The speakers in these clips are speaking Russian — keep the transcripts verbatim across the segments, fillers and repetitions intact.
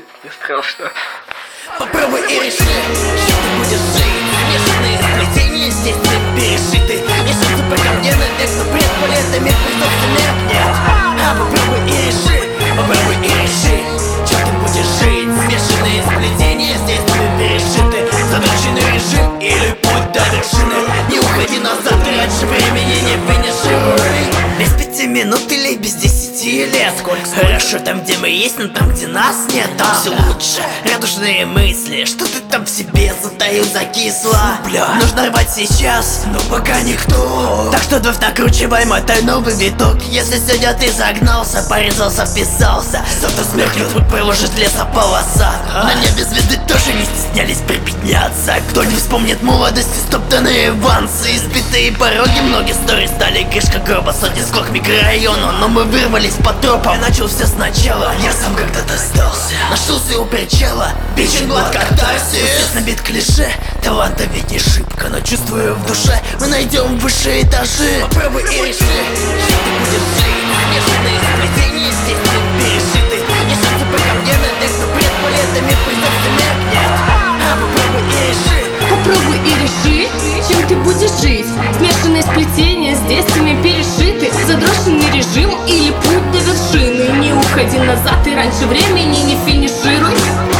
не страшно. Попробуй и реши, что ты будешь жить. Смешанные сплетения здесь ты перешиты. Не шансы по камне на тех, кто предполет, мир придется меркнет. А попробуй и реши, попробуй и реши, что ты будешь жить. Смешанные сплетения здесь ты перешиты. Задроченный режим или путь до вершины. Не уходи назад, ты раньше времени не финишируй. Без пяти минут или без десяти лет. Сколько хорошо там, где мы есть, но там, где нас нет, там все лучше. Радужные мысли, что ты там в себе затаил, закисло. Бля, нужно рвать сейчас, но пока никто. Так что вновь накручивай, мотай новый виток. Если сегодня ты загнался, порезался, вписался, зато смеркнет, путь проложит лесополоса. На небе звезды тоже не стеснялись приподняться. Кто не вспомнит молодости, стоптанные вансы, избитые пороги, многие истории стали крышка гроба. Сотни склок микрорайона, но мы вырвались по тропам. Я начал все сначала, я сам когда-то сдался. Нашелся у причала, бичен глад катарсис. Набит клише, таланта ведь не шибко, но чувствую в душе, мы найдем высшие этажи. Попробуй и реши, что ты будешь жить. Смешанные сплетения здесь ты перешиты. Не шансы по камне на тех, кто предполетами придется меркнет. А попробуй и реши, попробуй и реши, чем ты будешь жить. Смешанные сплетения здесь ими перешиты. Задроженный режим или путь до вершины. Не уходи назад и раньше времени не финишируй.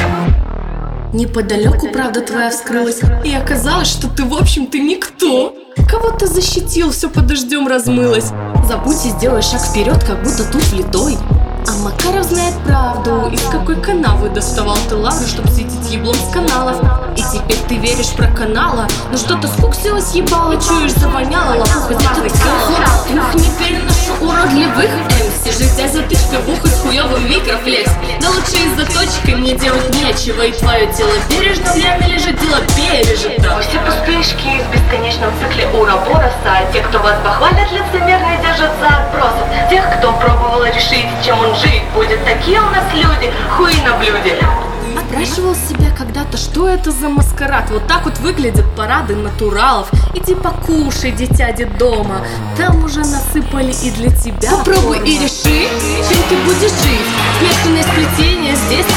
Неподалеку правда твоя вскрылась, и оказалось, что ты в общем-то никто. Кого-то защитил, все под дождем размылось. Забудь и сделай шаг вперед, как будто тут влитой. А Макаров знает правду, из какой канавы доставал ты лавру, чтоб светить еблом с каналов. И теперь ты веришь про канала, но что-то скуксилось ебало, чуешь, завоняло, лопуха этот кохот. Ух, не переношу уродливых эмси, житя затычка в ухо с хуёвым микрофлекс. Да лучше и с заточкой мне делать нечего, и твое тело бережно, время лежит, дело пережито. Все пустышки в бесконечном цикле ура-бороса. Те, кто вас похвалят, лицемерно держат за отбросов. Тех, кто пробовал решить, чем он жить будет. Такие у нас люди, хуи на блюде. Спрашивал себя когда-то, что это за маскарад. Вот так вот выглядят парады натуралов. Иди покушай, дитя детдома, там уже насыпали и для тебя. Попробуй форму. И реши, чем ты будешь жить. Смешанные сплетения здесь